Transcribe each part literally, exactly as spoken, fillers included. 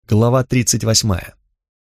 Глава тридцать восьмая.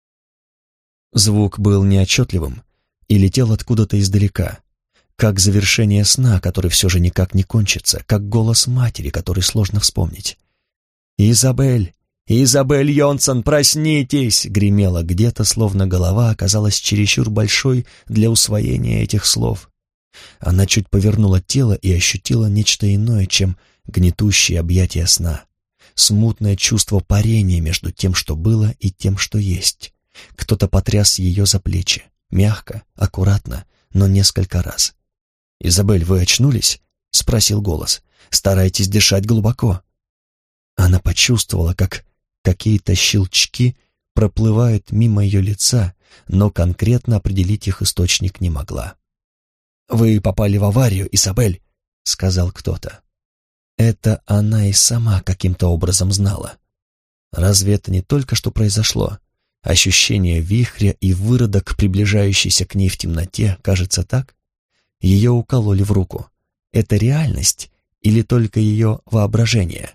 Звук был неотчетливым и летел откуда-то издалека, как завершение сна, который все же никак не кончится, как голос матери, который сложно вспомнить. «Изабель! Изабель Йонсон, проснитесь!» гремело где-то, словно голова оказалась чересчур большой для усвоения этих слов. Она чуть повернула тело и ощутила нечто иное, чем гнетущие объятия сна. Смутное чувство парения между тем, что было, и тем, что есть. Кто-то потряс ее за плечи, мягко, аккуратно, но несколько раз. «Изабель, вы очнулись?» — спросил голос. «Старайтесь дышать глубоко». Она почувствовала, как какие-то щелчки проплывают мимо ее лица, но конкретно определить их источник не могла. «Вы попали в аварию, Изабель», — сказал кто-то. Это она и сама каким-то образом знала. Разве это не только что произошло? Ощущение вихря и выродок, приближающийся к ней в темноте, кажется так? Ее укололи в руку. Это реальность или только ее воображение?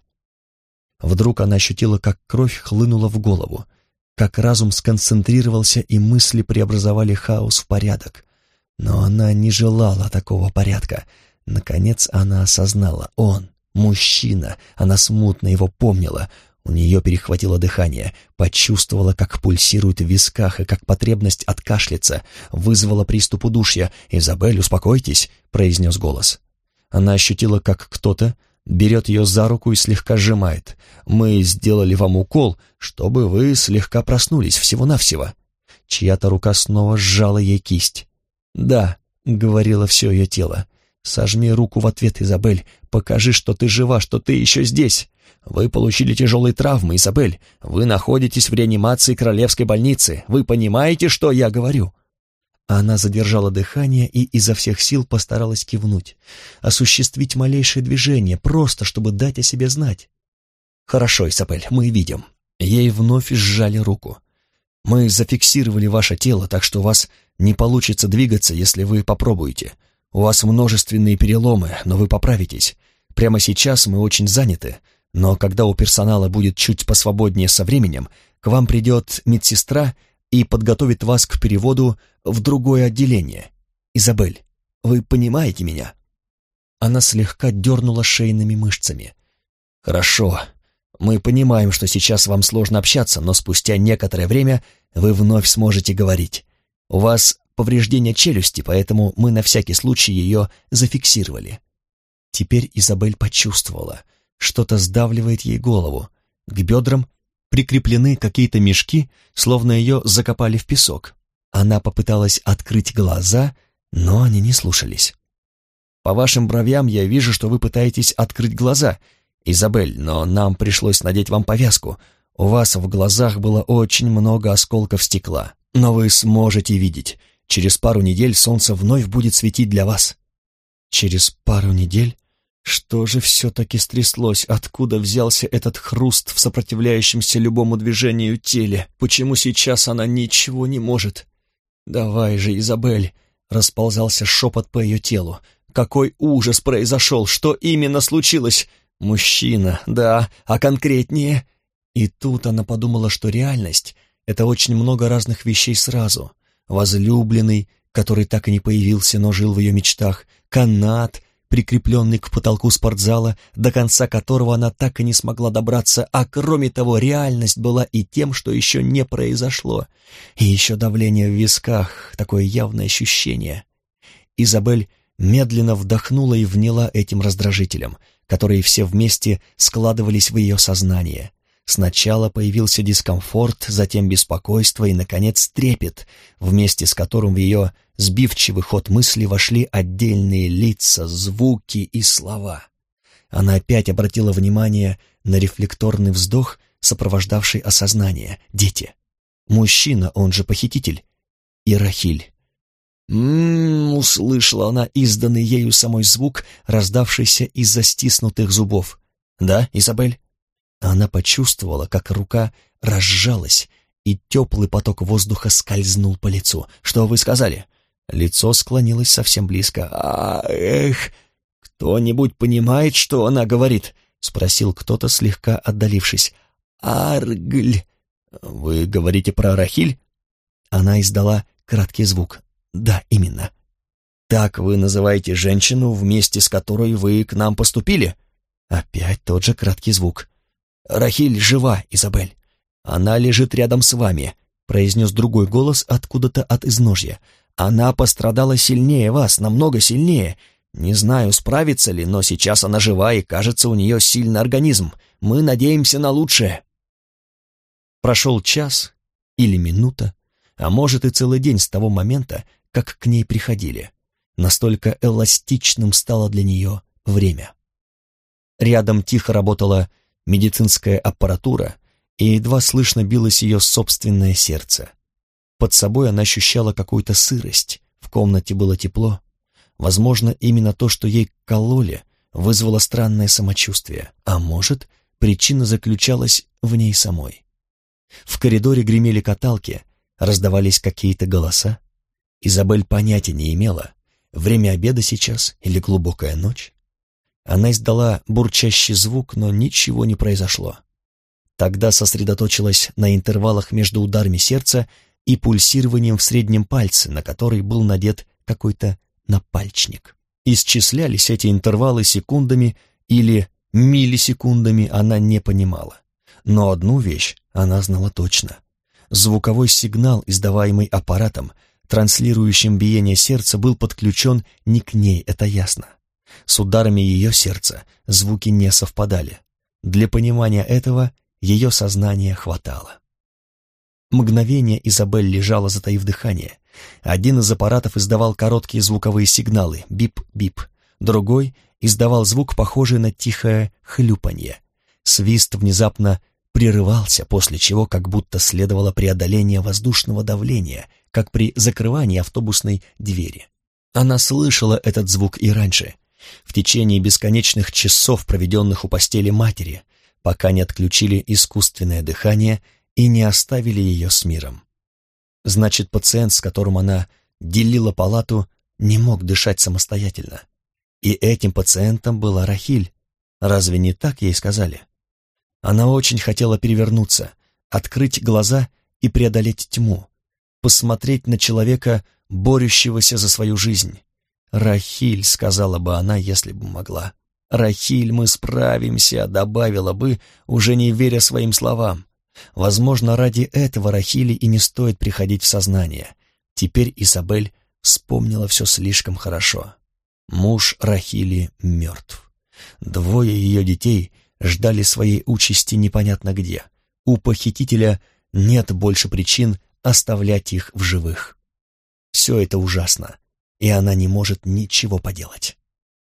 Вдруг она ощутила, как кровь хлынула в голову, как разум сконцентрировался и мысли преобразовали хаос в порядок. Но она не желала такого порядка. Наконец она осознала: он мужчина, она смутно его помнила. У нее перехватило дыхание, почувствовала, как пульсирует в висках, и как потребность откашляться вызвала приступ удушья. «Изабель, успокойтесь», — произнес голос. Она ощутила, как кто-то берет ее за руку и слегка сжимает. «Мы сделали вам укол, чтобы вы слегка проснулись, всего-навсего». Чья-то рука снова сжала ей кисть. «Да», — говорило все ее тело. «Сожми руку в ответ, Изабель. Покажи, что ты жива, что ты еще здесь. Вы получили тяжелые травмы, Изабель. Вы находитесь в реанимации Королевской больницы. Вы понимаете, что я говорю?» Она задержала дыхание и изо всех сил постаралась кивнуть, осуществить малейшее движение, просто чтобы дать о себе знать. «Хорошо, Изабель, мы видим». Ей вновь сжали руку. «Мы зафиксировали ваше тело, так что у вас не получится двигаться, если вы попробуете. У вас множественные переломы, но вы поправитесь. Прямо сейчас мы очень заняты, но когда у персонала будет чуть посвободнее со временем, к вам придет медсестра и подготовит вас к переводу в другое отделение. Изабель, вы понимаете меня?» Она слегка дернула шейными мышцами. «Хорошо. Мы понимаем, что сейчас вам сложно общаться, но спустя некоторое время вы вновь сможете говорить. У вас повреждение челюсти, поэтому мы на всякий случай ее зафиксировали». Теперь Изабель почувствовала, что-то сдавливает ей голову. К бедрам прикреплены какие-то мешки, словно ее закопали в песок. Она попыталась открыть глаза, но они не слушались. «По вашим бровям я вижу, что вы пытаетесь открыть глаза, Изабель, но нам пришлось надеть вам повязку. У вас в глазах было очень много осколков стекла, но вы сможете видеть. Через пару недель солнце вновь будет светить для вас». «Через пару недель? Что же все-таки стряслось? Откуда взялся этот хруст в сопротивляющемся любому движению теле? Почему сейчас она ничего не может?» «Давай же, Изабель!» — расползался шепот по ее телу. «Какой ужас произошел! Что именно случилось? Мужчина, да, а конкретнее?» И тут она подумала, что реальность — это очень много разных вещей сразу. Возлюбленный, который так и не появился, но жил в ее мечтах, канат, прикрепленный к потолку спортзала, до конца которого она так и не смогла добраться, а кроме того, реальность была и тем, что еще не произошло. И еще давление в висках, такое явное ощущение. Изабель медленно вдохнула и вняла этим раздражителям, которые все вместе складывались в ее сознание. Сначала появился дискомфорт, затем беспокойство и, наконец, трепет, вместе с которым в ее сбивчивый ход мысли вошли отдельные лица, звуки и слова. Она опять обратила внимание на рефлекторный вздох, сопровождавший осознание. Дети. Мужчина, он же похититель. И Рахиль. «М-м-м», услышала она изданный ею самой звук, раздавшийся из-за стиснутых зубов. «Да, Изабель?» Она почувствовала, как рука разжалась, и теплый поток воздуха скользнул по лицу. «Что вы сказали?» Лицо склонилось совсем близко. «А, эх, кто-нибудь понимает, что она говорит?» — спросил кто-то, слегка отдалившись. «Аргль», «Вы говорите про Рахиль?» Она издала краткий звук. «Да, именно». «Так вы называете женщину, вместе с которой вы к нам поступили?» Опять тот же краткий звук. «Рахиль жива, Изабель. Она лежит рядом с вами», — произнес другой голос откуда-то от изножья. «Она пострадала сильнее вас, намного сильнее. Не знаю, справится ли, но сейчас она жива, и, кажется, у нее сильный организм. Мы надеемся на лучшее». Прошел час или минута, а может и целый день с того момента, как к ней приходили. Настолько эластичным стало для нее время. Рядом тихо работала медицинская аппаратура, и едва слышно билось ее собственное сердце. Под собой она ощущала какую-то сырость, в комнате было тепло. Возможно, именно то, что ей кололи, вызвало странное самочувствие, а может, причина заключалась в ней самой. В коридоре гремели каталки, раздавались какие-то голоса. Изабель понятия не имела, время обеда сейчас или глубокая ночь. Она издала бурчащий звук, но ничего не произошло. Тогда сосредоточилась на интервалах между ударами сердца и пульсированием в среднем пальце, на который был надет какой-то напальчник. Исчислялись эти интервалы секундами или миллисекундами, она не понимала. Но одну вещь она знала точно. Звуковой сигнал, издаваемый аппаратом, транслирующим биение сердца, был подключен не к ней, это ясно. С ударами ее сердца звуки не совпадали. Для понимания этого ее сознания хватало. Мгновение Изабель лежала, затаив дыхание. Один из аппаратов издавал короткие звуковые сигналы «бип-бип», другой издавал звук, похожий на тихое хлюпанье. Свист внезапно прерывался, после чего как будто следовало преодоление воздушного давления, как при закрывании автобусной двери. Она слышала этот звук и раньше, в течение бесконечных часов, проведенных у постели матери, пока не отключили искусственное дыхание и не оставили ее с миром. Значит, пациент, с которым она делила палату, не мог дышать самостоятельно. И этим пациентом была Рахиль. Разве не так ей сказали? Она очень хотела перевернуться, открыть глаза и преодолеть тьму, посмотреть на человека, борющегося за свою жизнь. «Рахиль», — сказала бы она, если бы могла. «Рахиль, мы справимся», — добавила бы, уже не веря своим словам. Возможно, ради этого Рахили и не стоит приходить в сознание. Теперь Изабель вспомнила все слишком хорошо. Муж Рахили мертв. Двое ее детей ждали своей участи непонятно где. У похитителя нет больше причин оставлять их в живых. Все это ужасно, и она не может ничего поделать.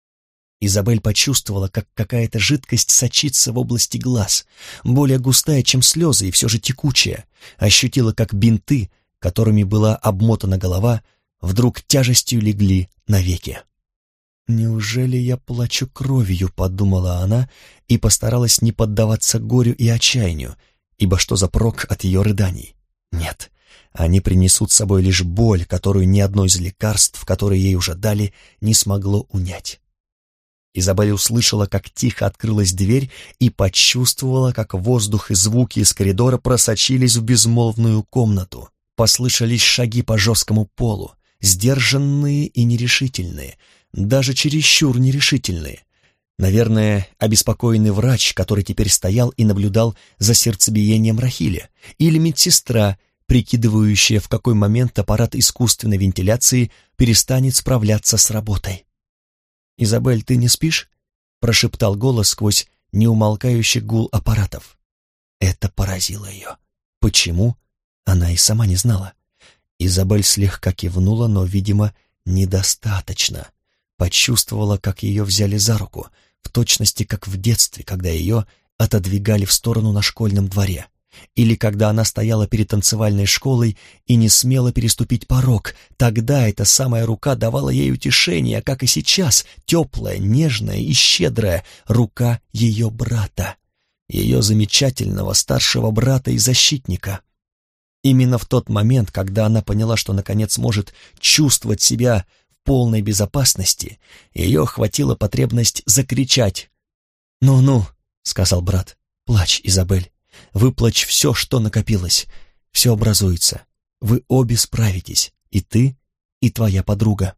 Изабель почувствовала, как какая-то жидкость сочится в области глаз, более густая, чем слезы, и все же текучая. Ощутила, как бинты, которыми была обмотана голова, вдруг тяжестью легли навеки. «Неужели я плачу кровью?» — подумала она и постаралась не поддаваться горю и отчаянию, ибо что за прок от ее рыданий? Нет, они принесут с собой лишь боль, которую ни одно из лекарств, которые ей уже дали, не смогло унять. Изабель услышала, как тихо открылась дверь, и почувствовала, как воздух и звуки из коридора просочились в безмолвную комнату. Послышались шаги по жесткому полу, сдержанные и нерешительные, даже чересчур нерешительные. Наверное, обеспокоенный врач, который теперь стоял и наблюдал за сердцебиением Рахили, или медсестра, прикидывающая, в какой момент аппарат искусственной вентиляции перестанет справляться с работой. «Изабель, ты не спишь?» — прошептал голос сквозь неумолкающий гул аппаратов. Это поразило ее. Почему? Она и сама не знала. Изабель слегка кивнула, но, видимо, недостаточно. Почувствовала, как ее взяли за руку, в точности как в детстве, когда ее отодвигали в сторону на школьном дворе. Или когда она стояла перед танцевальной школой и не смела переступить порог, тогда эта самая рука давала ей утешение, как и сейчас, теплая, нежная и щедрая рука ее брата, ее замечательного старшего брата и защитника. Именно в тот момент, когда она поняла, что наконец может чувствовать себя в полной безопасности, ее охватила потребность закричать. «Ну-ну», — сказал брат, — «плачь, Изабель. Выплачь все, что накопилось. Все образуется. Вы обе справитесь, и ты, и твоя подруга».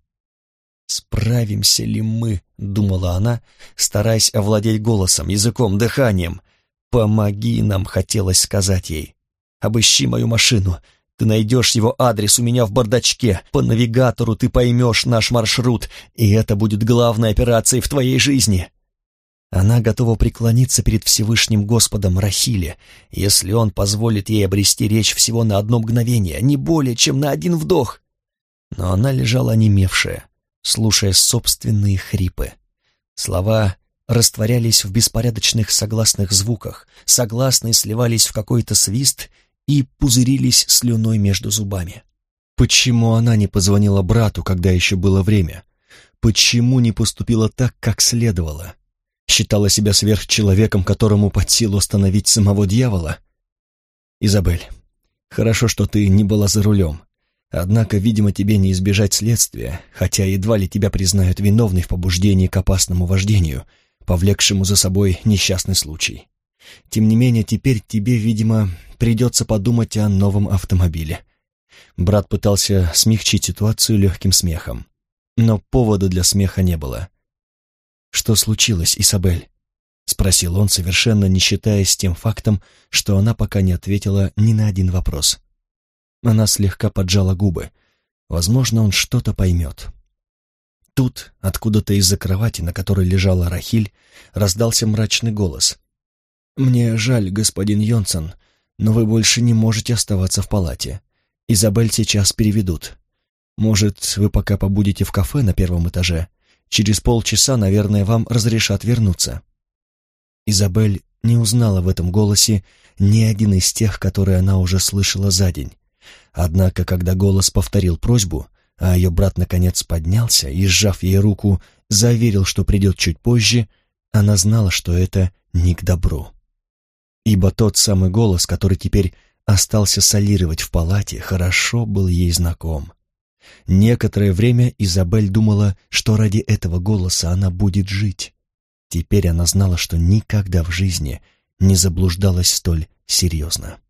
«Справимся ли мы?» — думала она, стараясь овладеть голосом, языком, дыханием. «Помоги нам», — хотелось сказать ей. «Обыщи мою машину. Ты найдешь его адрес у меня в бардачке. По навигатору ты поймешь наш маршрут, и это будет главной операцией в твоей жизни». Она готова преклониться перед Всевышним Господом Рахиле, если он позволит ей обрести речь всего на одно мгновение, не более, чем на один вдох. Но она лежала онемевшая, слушая собственные хрипы. Слова растворялись в беспорядочных согласных звуках, согласные сливались в какой-то свист и пузырились слюной между зубами. Почему она не позвонила брату, когда еще было время? Почему не поступила так, как следовало? Считала себя сверхчеловеком, которому под силу остановить самого дьявола? «Изабель, хорошо, что ты не была за рулем. Однако, видимо, тебе не избежать следствия, хотя едва ли тебя признают виновной в побуждении к опасному вождению, повлекшему за собой несчастный случай. Тем не менее, теперь тебе, видимо, придется подумать о новом автомобиле». Брат пытался смягчить ситуацию легким смехом, но повода для смеха не было. «Что случилось, Изабель?» — спросил он, совершенно не считаясь тем фактом, что она пока не ответила ни на один вопрос. Она слегка поджала губы. Возможно, он что-то поймет. Тут, откуда-то из-за кровати, на которой лежала Рахиль, раздался мрачный голос. «Мне жаль, господин Йонсон, но вы больше не можете оставаться в палате. Изабель сейчас переведут. Может, вы пока побудете в кафе на первом этаже? Через полчаса, наверное, вам разрешат вернуться». Изабель не узнала в этом голосе ни один из тех, которые она уже слышала за день. Однако, когда голос повторил просьбу, а ее брат наконец поднялся и, сжав ей руку, заверил, что придет чуть позже, она знала, что это не к добру. Ибо тот самый голос, который теперь остался солировать в палате, хорошо был ей знаком. Некоторое время Изабель думала, что ради этого голоса она будет жить. Теперь она знала, что никогда в жизни не заблуждалась столь серьезно.